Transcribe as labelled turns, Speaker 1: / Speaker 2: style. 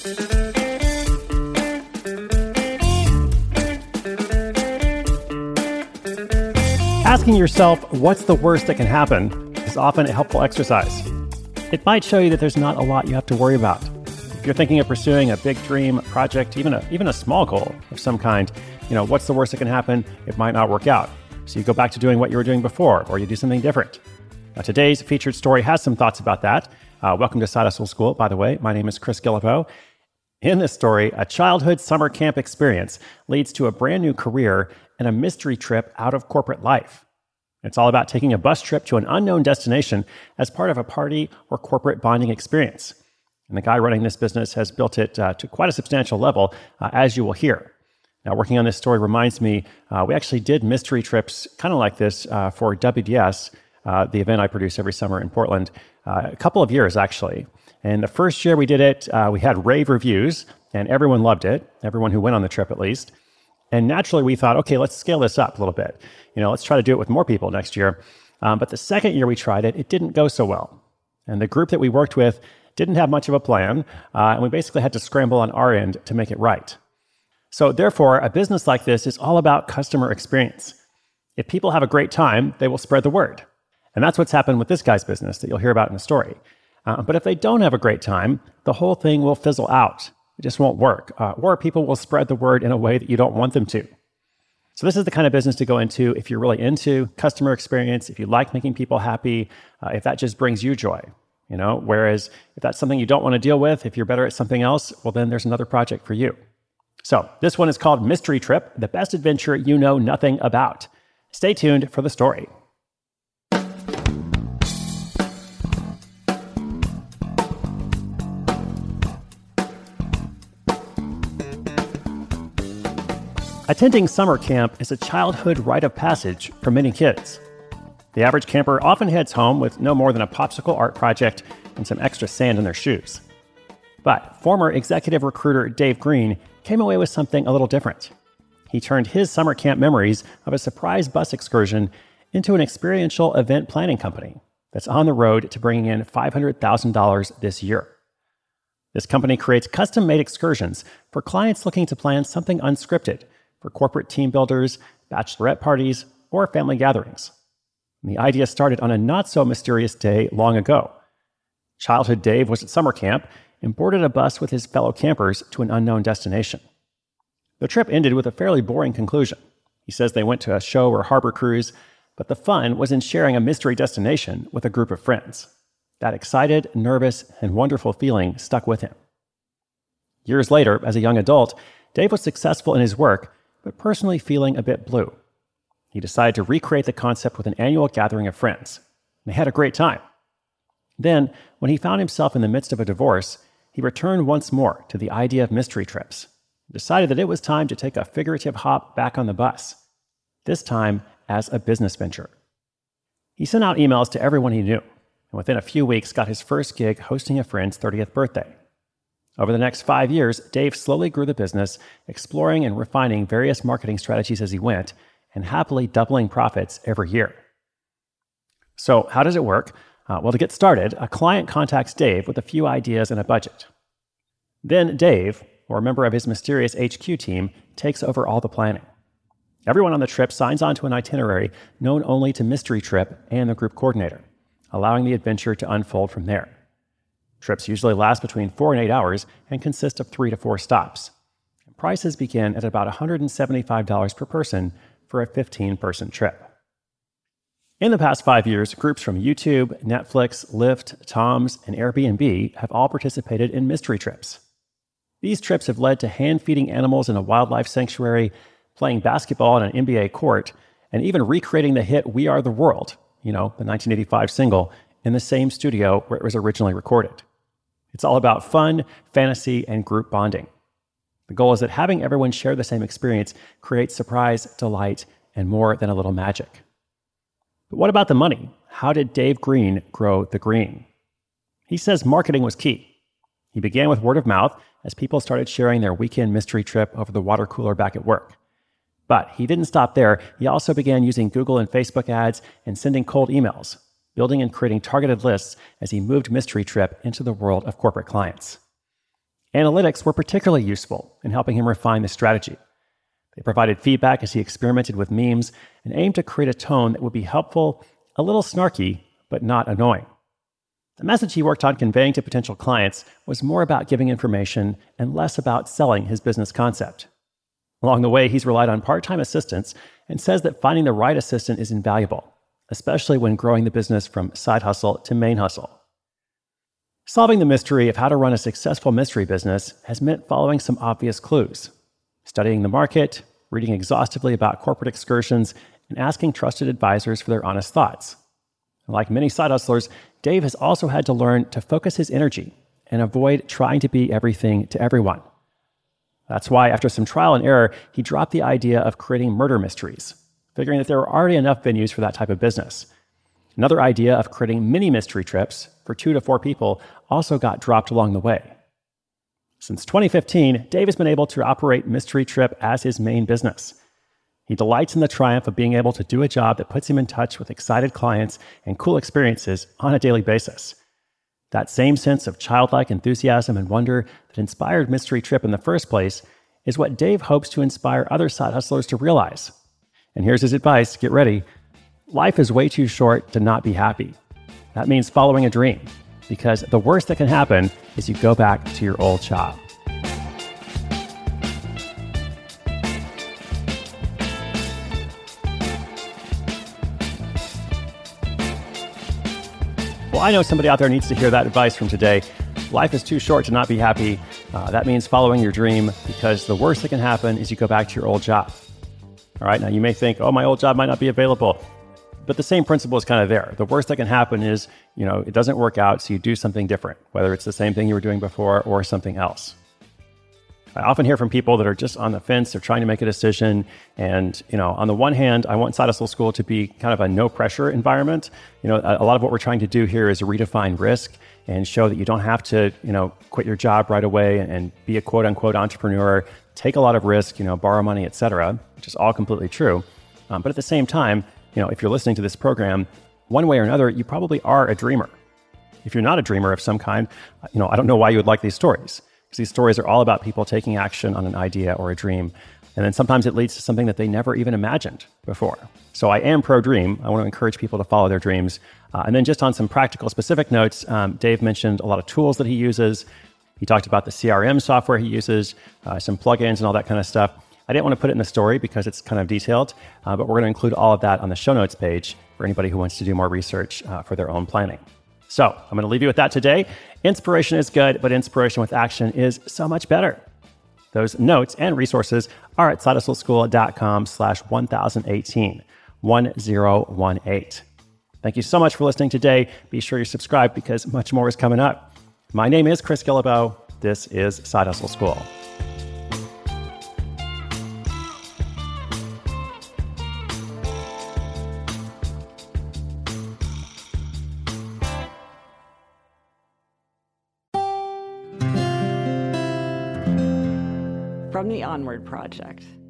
Speaker 1: Asking yourself what's the worst that can happen is often a helpful exercise. It might show you that there's not a lot you have to worry about. If you're thinking of pursuing a big dream, project, even a small goal of some kind, what's the worst that can happen? It might not work out. So you go back to doing what you were doing before, or you do something different. Now, today's featured story has some thoughts about that. Welcome to Side Hustle School, by the way. My name is Chris Guillebeau. In this story, a childhood summer camp experience leads to a brand new career and a mystery trip out of corporate life. It's all about taking a bus trip to an unknown destination as part of a party or corporate bonding experience. And the guy running this business has built it to quite a substantial level, as you will hear. Now, working on this story reminds me, we actually did mystery trips kind of like this for WDS, the event I produce every summer in Portland, a couple of years, actually. And the first year we did it, we had rave reviews, and everyone loved it, everyone who went on the trip at least. And naturally, we thought, okay, let's scale this up a little bit. Let's try to do it with more people next year. But the second year we tried it, it didn't go so well. And the group that we worked with didn't have much of a plan, and we basically had to scramble on our end to make it right. So therefore, a business like this is all about customer experience. If people have a great time, they will spread the word. And that's what's happened with this guy's business that you'll hear about in the story. But if they don't have a great time, the whole thing will fizzle out. It just won't work. Or people will spread the word in a way that you don't want them to. So this is the kind of business to go into if you're really into customer experience, if you like making people happy, if that just brings you joy. Whereas if that's something you don't want to deal with, if you're better at something else, well, then there's another project for you. So this one is called Mystery Trip, the best adventure you know nothing about. Stay tuned for the story. Attending summer camp is a childhood rite of passage for many kids. The average camper often heads home with no more than a popsicle art project and some extra sand in their shoes. But former executive recruiter Dave Green came away with something a little different. He turned his summer camp memories of a surprise bus excursion into an experiential event planning company that's on the road to bringing in $500,000 this year. This company creates custom-made excursions for clients looking to plan something unscripted for corporate team builders, bachelorette parties, or family gatherings. And the idea started on a not-so-mysterious day long ago. Childhood Dave was at summer camp and boarded a bus with his fellow campers to an unknown destination. The trip ended with a fairly boring conclusion. He says they went to a show or harbor cruise, but the fun was in sharing a mystery destination with a group of friends. That excited, nervous, and wonderful feeling stuck with him. Years later, as a young adult, Dave was successful in his work, but personally feeling a bit blue. He decided to recreate the concept with an annual gathering of friends. They had a great time. Then, when he found himself in the midst of a divorce, he returned once more to the idea of mystery trips, and decided that it was time to take a figurative hop back on the bus, this time as a business venture. He sent out emails to everyone he knew, and within a few weeks got his first gig hosting a friend's 30th birthday. Over the next 5 years, Dave slowly grew the business, exploring and refining various marketing strategies as he went, and happily doubling profits every year. So how does it work? Well, to get started, a client contacts Dave with a few ideas and a budget. Then Dave, or a member of his mysterious HQ team, takes over all the planning. Everyone on the trip signs on to an itinerary known only to Mystery Trip and the group coordinator, allowing the adventure to unfold from there. Trips usually last between 4 and 8 hours and consist of 3 to 4 stops. Prices begin at about $175 per person for a 15-person trip. In the past 5 years, groups from YouTube, Netflix, Lyft, Toms, and Airbnb have all participated in mystery trips. These trips have led to hand-feeding animals in a wildlife sanctuary, playing basketball on an NBA court, and even recreating the hit We Are the World, the 1985 single, in the same studio where it was originally recorded. It's all about fun, fantasy, and group bonding. The goal is that having everyone share the same experience creates surprise, delight, and more than a little magic. But what about the money? How did Dave Green grow the green? He says marketing was key. He began with word of mouth as people started sharing their weekend mystery trip over the water cooler back at work. But he didn't stop there. He also began using Google and Facebook ads and sending cold emails, building and creating targeted lists as he moved Mystery Trip into the world of corporate clients. Analytics were particularly useful in helping him refine the strategy. They provided feedback as he experimented with memes and aimed to create a tone that would be helpful, a little snarky, but not annoying. The message he worked on conveying to potential clients was more about giving information and less about selling his business concept. Along the way, he's relied on part-time assistants and says that finding the right assistant is invaluable, especially when growing the business from side hustle to main hustle. Solving the mystery of how to run a successful mystery business has meant following some obvious clues, studying the market, reading exhaustively about corporate excursions, and asking trusted advisors for their honest thoughts. Like many side hustlers, Dave has also had to learn to focus his energy and avoid trying to be everything to everyone. That's why, after some trial and error, he dropped the idea of creating murder mysteries, figuring that there were already enough venues for that type of business. Another idea of creating mini mystery trips for 2 to 4 people also got dropped along the way. Since 2015, Dave has been able to operate Mystery Trip as his main business. He delights in the triumph of being able to do a job that puts him in touch with excited clients and cool experiences on a daily basis. That same sense of childlike enthusiasm and wonder that inspired Mystery Trip in the first place is what Dave hopes to inspire other side hustlers to realize. And here's his advice: get ready. Life is way too short to not be happy. That means following a dream, because the worst that can happen is you go back to your old job. Well, I know somebody out there needs to hear that advice from today. Life is too short to not be happy. That means following your dream, because the worst that can happen is you go back to your old job. All right, now you may think, oh, my old job might not be available. But the same principle is kind of there. The worst that can happen is, it doesn't work out, so you do something different, whether it's the same thing you were doing before or something else. I often hear from people that are just on the fence. They're trying to make a decision. And, on the one hand, I want Side Hustle School to be kind of a no pressure environment. A lot of what we're trying to do here is redefine risk and show that you don't have to, quit your job right away and be a quote unquote entrepreneur, take a lot of risk, borrow money, et cetera, which is all completely true. But at the same time, if you're listening to this program, one way or another, you probably are a dreamer. If you're not a dreamer of some kind, I don't know why you would like these stories. Because these stories are all about people taking action on an idea or a dream. And then sometimes it leads to something that they never even imagined before. So I am pro-dream. I want to encourage people to follow their dreams. And then just on some practical specific notes, Dave mentioned a lot of tools that he uses. He talked about the CRM software he uses, some plugins and all that kind of stuff. I didn't want to put it in the story because it's kind of detailed, but we're going to include all of that on the show notes page for anybody who wants to do more research for their own planning. So I'm going to leave you with that today. Inspiration is good, but inspiration with action is so much better. Those notes and resources are at sidehustleschool.com/1018, 1018. Thank you so much for listening today. Be sure you're subscribed because much more is coming up. My name is Chris Guillebeau. This is Side Hustle School.
Speaker 2: From the Onward Project.